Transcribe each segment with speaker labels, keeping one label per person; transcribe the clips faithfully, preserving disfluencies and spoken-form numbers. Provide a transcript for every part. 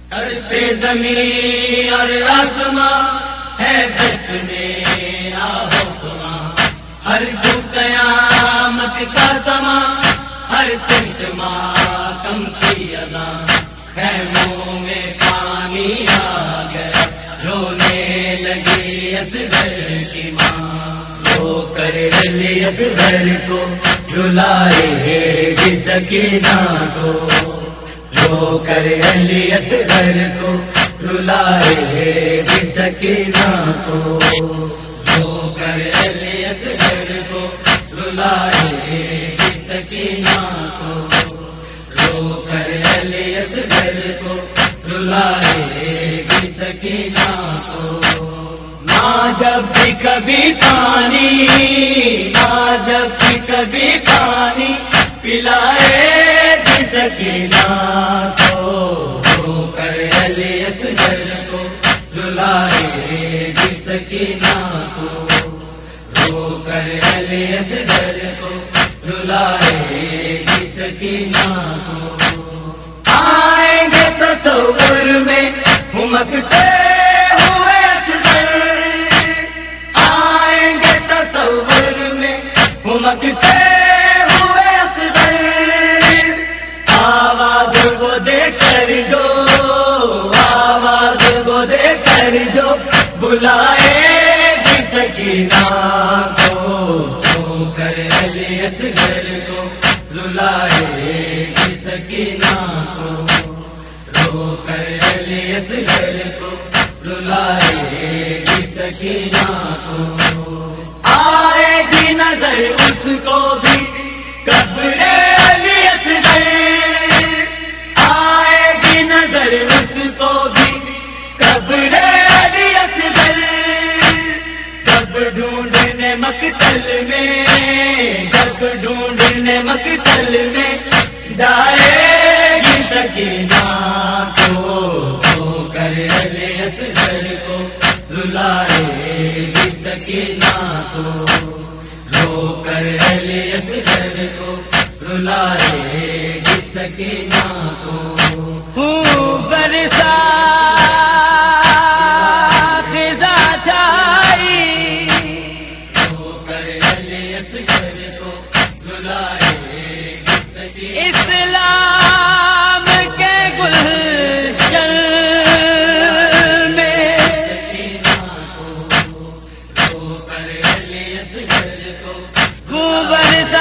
Speaker 1: تڑپے زمین اور آسماں ہے بس میرا حکماں، ہر جو قیامت کا سما، ہر سمت ماتم کی اذاں، خیموں میں پانی آ گیا، رونے لگی اصغر کی ماں، رو کر علی اصغر کو رلائے گی سکینہ کو، رو کر علی اصغر کو رلائے گی سکینہ کو، رو کر علی اصغر کو رلائے گی سکینہ کو، رو کر علی اصغر کو رلائے گی سکینہ کو۔ ماں جب بھی کبھی پانی، ماں جب بھی کبھی پانی پلائے گی سکینہ کو، رو کر علی اصغر کو رلائے گی سکینہ کو، رو کر علی اصغر کو رلائے گی سکینہ کو۔ آئیں گے تصور میں ہمکتے ہوئے اصغر، آئیں گے تصور میں ہمکتے ہوئے اصغر، آواز وہ دے کر جو، آواز وہ دے کر جو بلائے گی سکینہ کو، رو کر علی اصغر کو رلائے گی سکینہ کو، رو کر علی اصغر کو رلائے گی سکینہ کو۔ آئے گی نظر اس کو بھی قبر علی اصغر، آئے گی نظر اس کو بھی قبر علی اصغر، جب ڈھونڈنے مقتل میں، جب ڈھونڈنے مقتل میں جائے گی سکینہ کو، رو کر علی اصغر کو رلائے گی سکینہ کو، رو کر علی اصغر کو رلائے گی سکینہ کو۔ خوب برسا خزاں چھائی، رو کر علی اصغر کو رلائے گی سکینہ، اسلام کے گلشن میں سکینہ کو، رو کر علی اصغر کو خوب برسا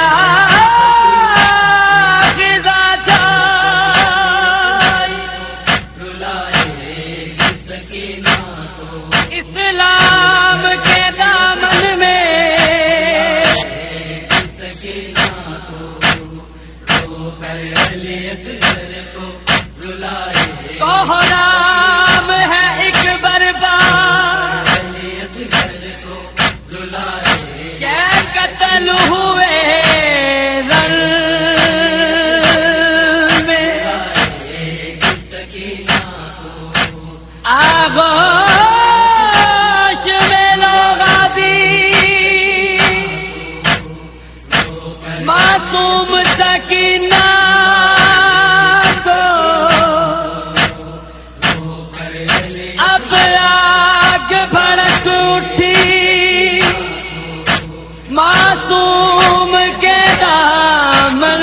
Speaker 1: خزاں چھائی، رلائے گی سکینہ کو، اسلام کے دامن میں سکینہ کو، رو کر علی اصغر کو رلائے گی نام ہے ایک برباد، علی اصغر کو رلائے شیخ قتل ہوئے رن میں گی سکینہ کو، آغوش میں لوگ آبی معصوم سکینہ کو، اب آگ بھڑک اٹھی معصوم کے دامن،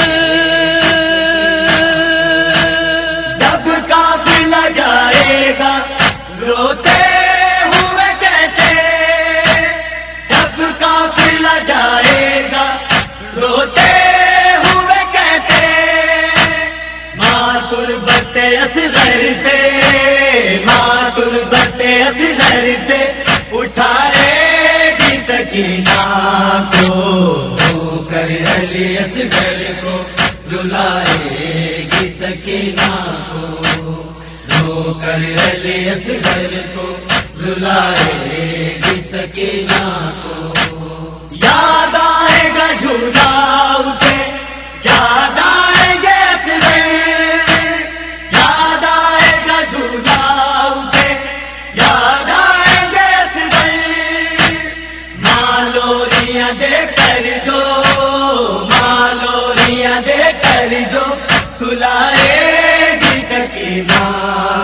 Speaker 1: جب قافلہ جائے گا روتے ہوئے کیسے، جب قافلہ جائے گا روتے ہوئے کیسے، ماں تربت اصغر سے، ماں تربت اصغر سے اٹھائے گی سکینہ کو، رو کر علی اصغر کو رلائے گی سکینہ کو، رو کر علی اصغر کو رلائے گی سکینہ کو۔ یاد آئے گا جھولا اسے، یاد آئے گے اصغر، یاد آئے گا جھولا اسے، یاد آئے گے اصغر، ماں لوریاں دے کر جو، ماں لوریاں دے کر جو سلائے گی سکینہ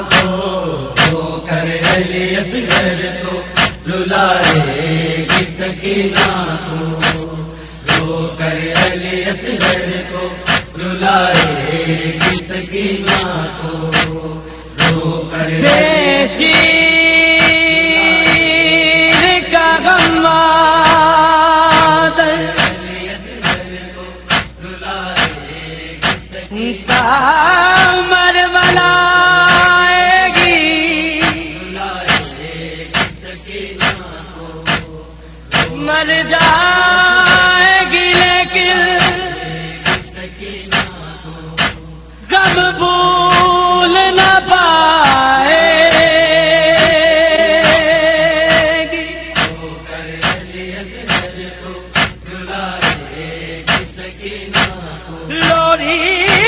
Speaker 1: کو رو کر شیر کا غم مادر کامر بلائے گی مر جائے گی لیکن غم بھول نہ پائے گی لوری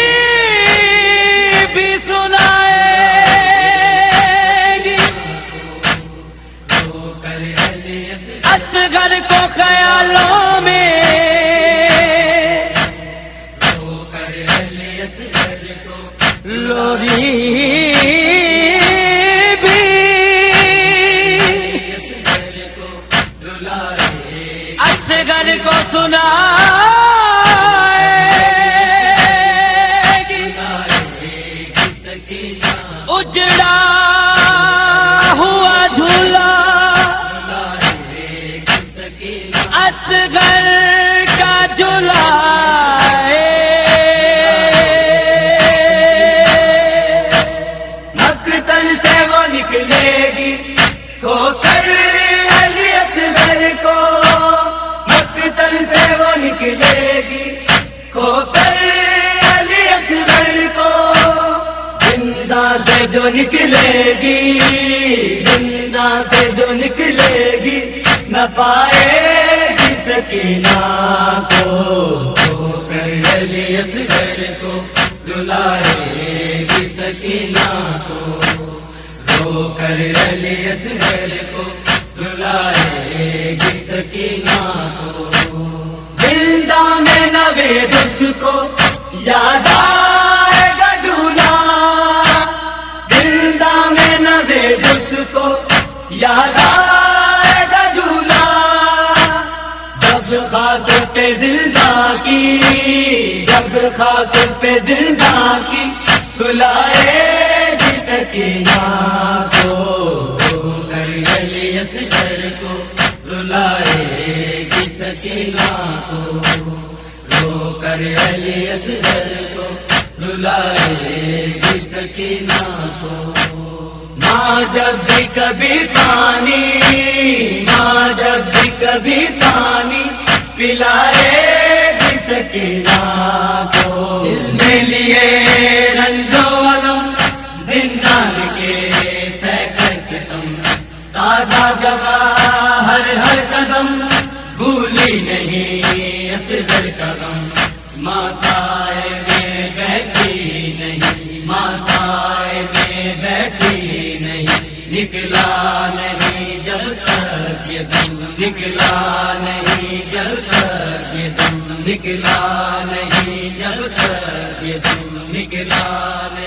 Speaker 1: بھی سنائے گی اصغر کو خیالوں میں لوری بھی اصغر کو سنائے گی اجڑا ہوا جھولا اصغر کا جھولا مقتل سے وہ نکلے گی کھو کر علی اصغر کو مقتل سے وہ نکلے گی کھو کر علی اصغر کو زندہ سے جو نکلے گی زندہ سے جو نکلے گی نہ پائے گی سکینہ کو کھو کر علی اصغر کو رلائے گی سکینہ کو رو کر علی اصغر کو رلائے گی سکینہ کو زندہ میں نوے دش کو یاد آئے گا ڈھولا زندہ میں نوے دش کو یاد آئے گا ڈھولا جب خاک پہ زندہ کی جب خاک پہ زندہ کی سلائے گی سکینہ کو رو کر علی اصغر کو رلائے گی سکینہ کو رو کر علی اصغر کو رلائے گی سکینہ کو ماں جب بھی کبھی پانی ماں جب بھی کبھی پانی پلائے گی سکینہ کو اس میں لیے رنجو علم زندان کے سینکڑ ستم تازہ جگہ ہر ہر قدم بھولی نہیں اصغر کا غم ماں سائے میں بیٹھی نہیں ماں سائے میں بیٹھی نہیں نکلا نہیں جب تک یہ دم نکلا نہیں جب تک یہ دم نکلا نہیں جب تک یہ دم نکلا نہیں